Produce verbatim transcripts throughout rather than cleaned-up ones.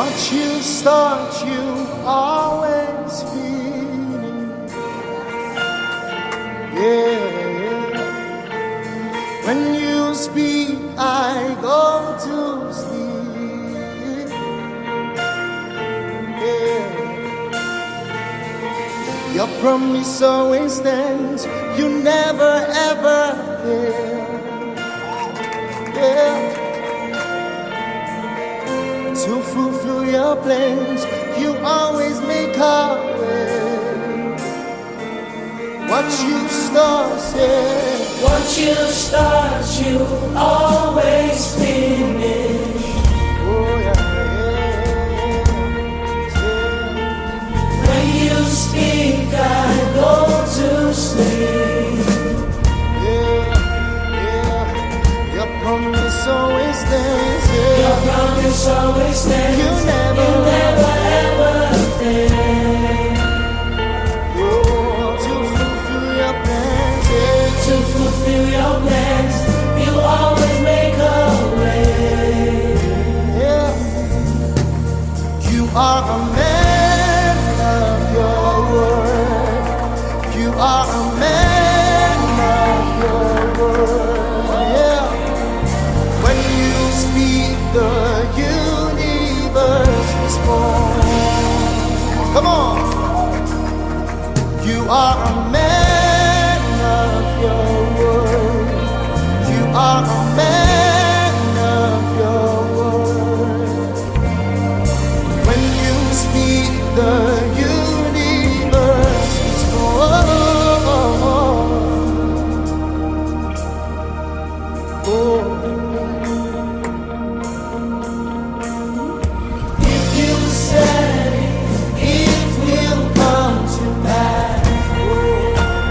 Once you start, you always finish. Yeah, yeah. When you speak, I go to sleep. Yeah. Your promise always stands. You never ever fail. Yeah. To fulfill your plans, you always make a way. What you start, yeah. What you start, you always finish. Oh yeah, yeah, yeah. When you speak, I go to sleep. Yeah, yeah. Your promise always stands. Yeah. Your promise always stands. You never, you never ever fail. Oh, to fulfill your plans. Yeah. To fulfill your plans, you always make a way. Yeah. You are a man of your word. You are a man of your word. Yeah. When you speak, the universe responds. Come on. You are a man of your word. You are a man of your word. When you speak, the universe responds. Oh. If you said it, it will come to pass.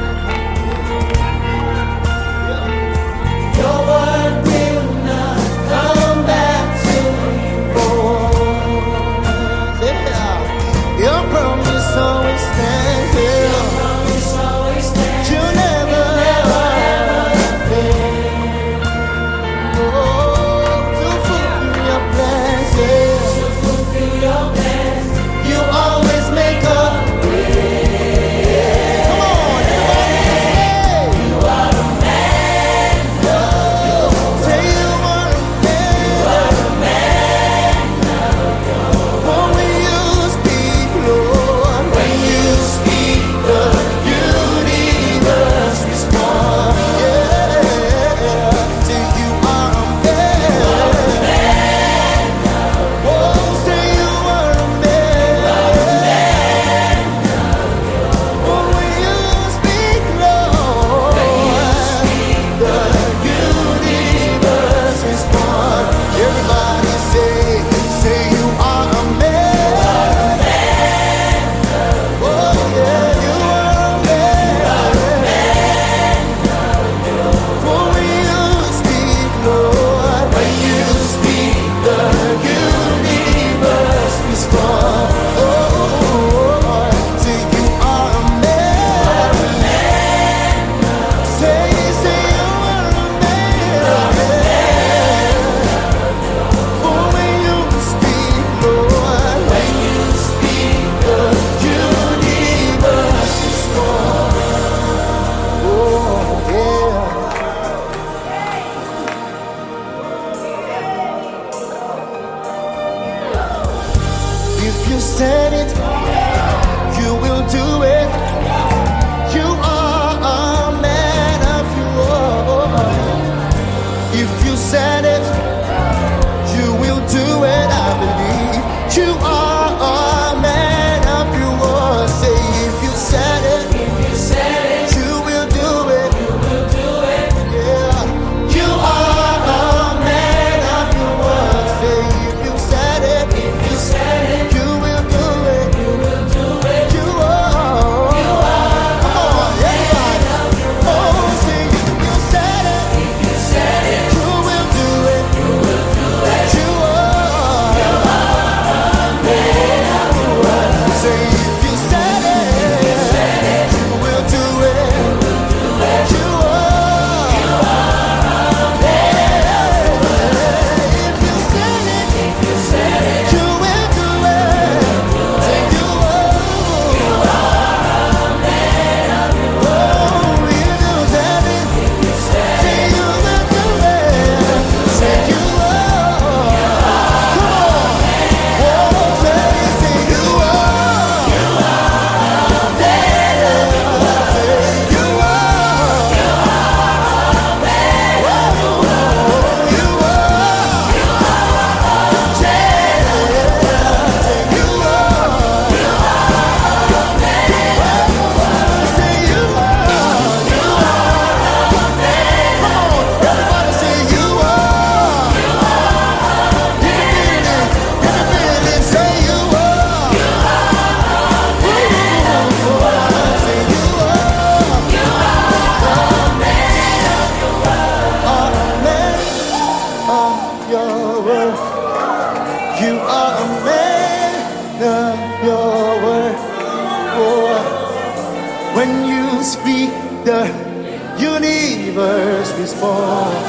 When you speak, the universe responds.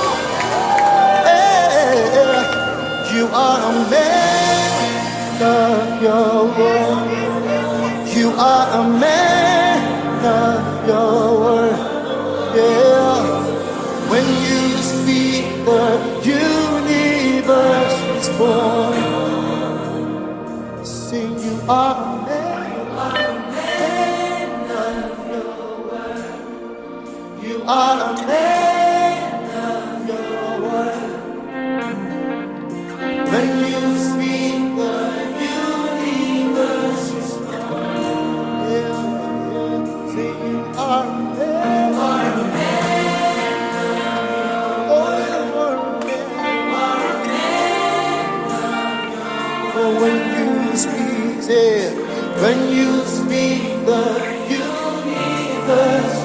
Hey, you are a man of your word. You are a man of your word. Yeah. When you speak, the universe responds. Sing, you are a man. You are a man of your word. When you speak, the universe responds. Yeah, yeah. Say you are a man. You are a man of your word. Oh, you are a man. For when you speak, say, when you speak, the universe.